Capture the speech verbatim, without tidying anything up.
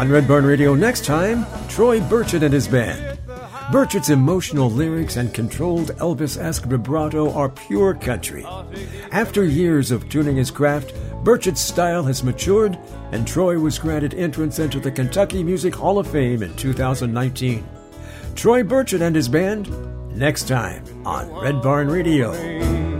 On Red Barn Radio next time, Troy Burchett and his band. Burchett's emotional lyrics and controlled Elvis-esque vibrato are pure country. After years of tuning his craft, Burchett's style has matured, and Troy was granted entrance into the Kentucky Music Hall of Fame in two thousand nineteen. Troy Burchett and his band, next time on Red Barn Radio.